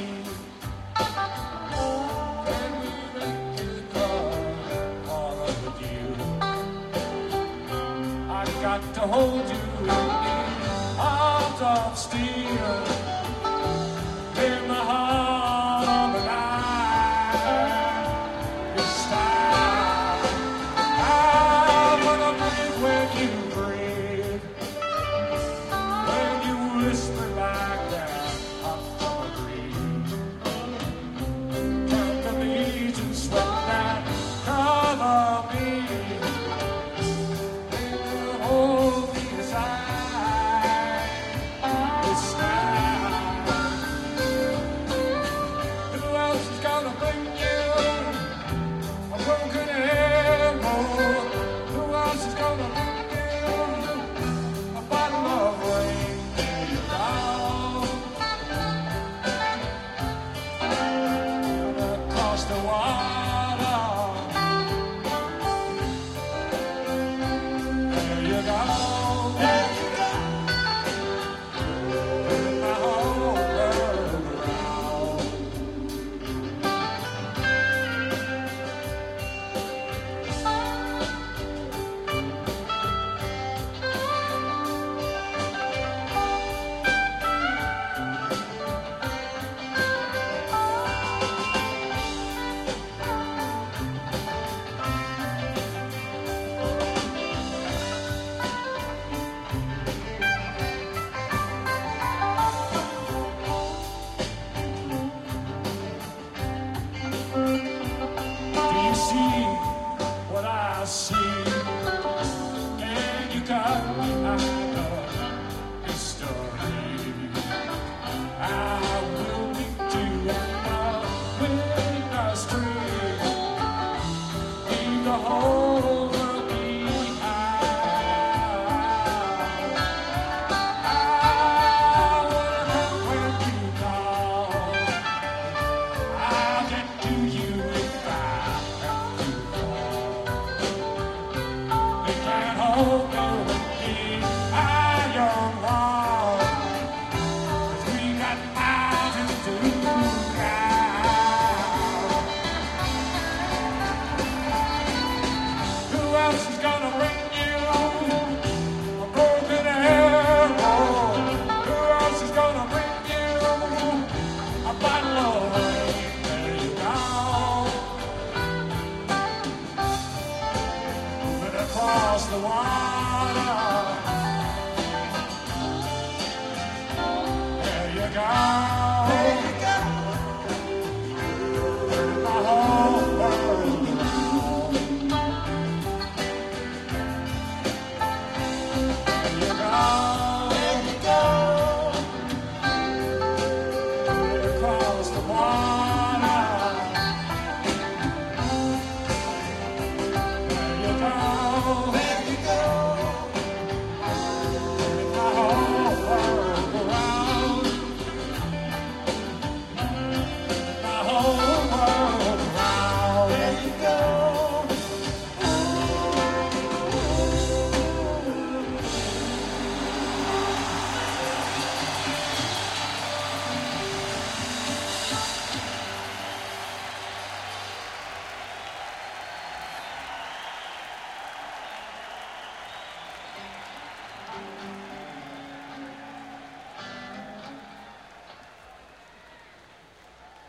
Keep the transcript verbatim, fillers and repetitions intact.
Can we make it come all over you? I got to hold you in arms of steel, in the heart of the night. This time I wanna breathe when you breathe, when you whisper like that. I'm from a dream. Count the leaves and sweat that cover me. They will hold me aside this time. Who else is gonna bring you a broken arrow? Who else is gonna bring you a bottle of rain? There you go. Across the water. There you go. There you go. Turn the whole world around. Do you see